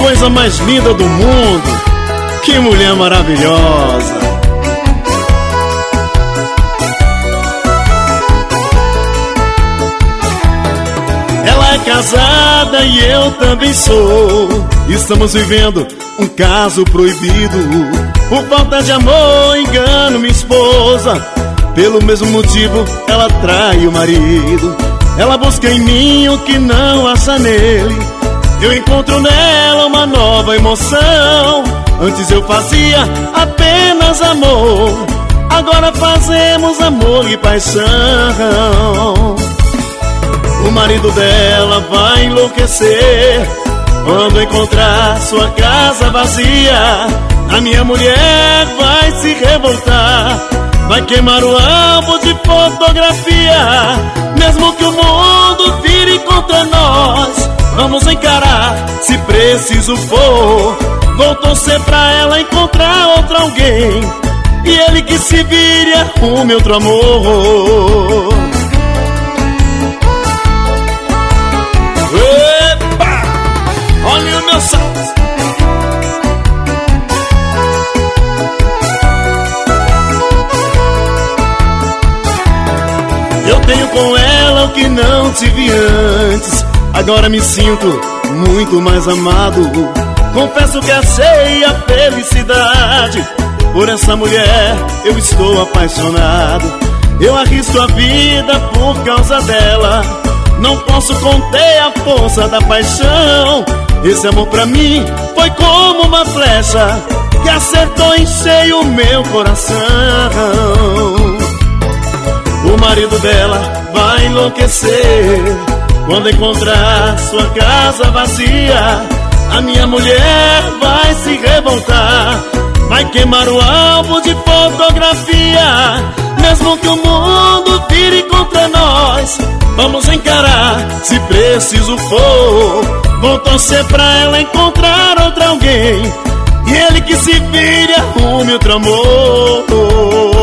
coisa mais linda do mundo. Que mulher maravilhosa. Ela é casada e eu também sou. Estamos vivendo um caso proibido. Por falta de amor engano minha esposa. Pelo mesmo motivo ela trai o marido. Ela busca em mim o que não acha nele. Eu encontro nela uma nova emoção. Antes eu fazia apenas amor, agora fazemos amor e paixão. O marido dela vai enlouquecer quando encontrar sua casa vazia. A minha mulher vai se revoltar, vai queimar o álbum de fotografia. Mesmo que o mundo vire contra nós, vamos encarar se preciso for. Vou torcer pra ela encontrar outro alguém, e ele que se vire arrume outro amor. Epa! Olha o meu salto. Eu tenho com ela o que não tive antes. Agora me sinto muito mais amado. Confesso que achei a felicidade. Por essa mulher eu estou apaixonado. Eu arrisco a vida por causa dela. Não posso conter a força da paixão. Esse amor pra mim foi como uma flecha que acertou em cheio o meu coração. O marido dela vai enlouquecer quando encontrar sua casa vazia. A minha mulher vai se revoltar, vai queimar o álbum de fotografia. Mesmo que o mundo vire contra nós, vamos encarar se preciso for. Vou torcer pra ela encontrar outro alguém, e ele que se vire arrume outro amor.